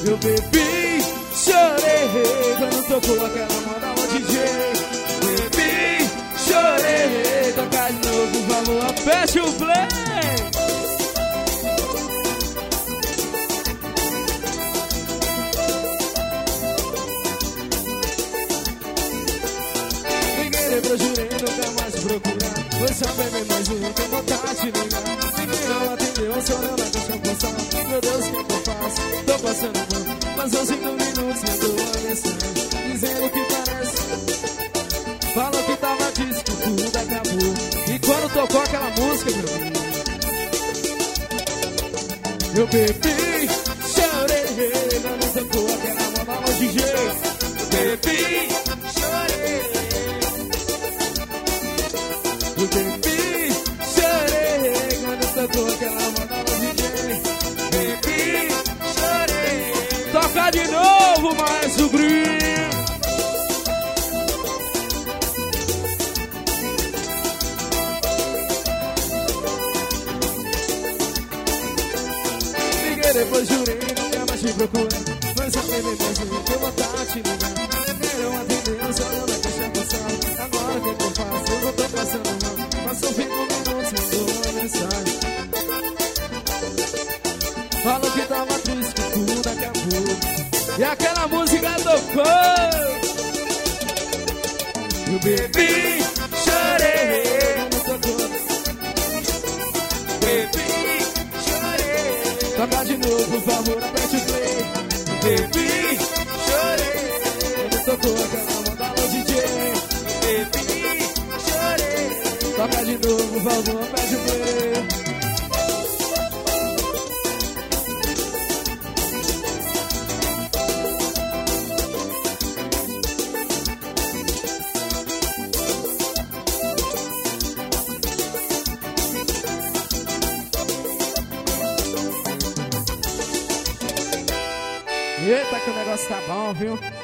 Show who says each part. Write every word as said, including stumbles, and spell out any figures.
Speaker 1: Eu bebi, chorei quando tocou aquela moda no D J. Bebi, chorei, tocar de novo, por favor, aperte o play. Eu jurei nunca mais procurar. Foi só beber mais um, tem vontade de ligar. Ninguém não atendeu, só não na caixa postal. Meu Deus, o que eu faço? Tô passando mal. Passou cinco minutos, mandou uma mensagem dizendo que parece. Falou que tava disco, tudo acabou. E quando tocou aquela música, meu filho, eu bebi, chorei quando tocou aquela moda no D J. Bebi, chorei. Eu bebi, chorei quando tocou aquela moda no D J. Bebi, chorei. Toca de novo, mais o brilho. Liguei, depois jurei, nunca mais te procurei. Mas só bebi mais um, tô vontade de ligar. Não atendeu, só não na caixa postal. Agora o que eu faço? Eu não tô passando mal. Passou cinco minutos, mandou uma mensagem. Falou que tava triste, que tudo acabou. E aquela música tocou. Eu bebi, chorei quando tocou. Bebi, chorei. Toca de novo, por favor, aperte o play. Bebi, chorei quando tocou aquela moda no D J. Bebi, chorei. Toca de novo, por favor, aperte o play. Eita, que o negócio tá bom, viu?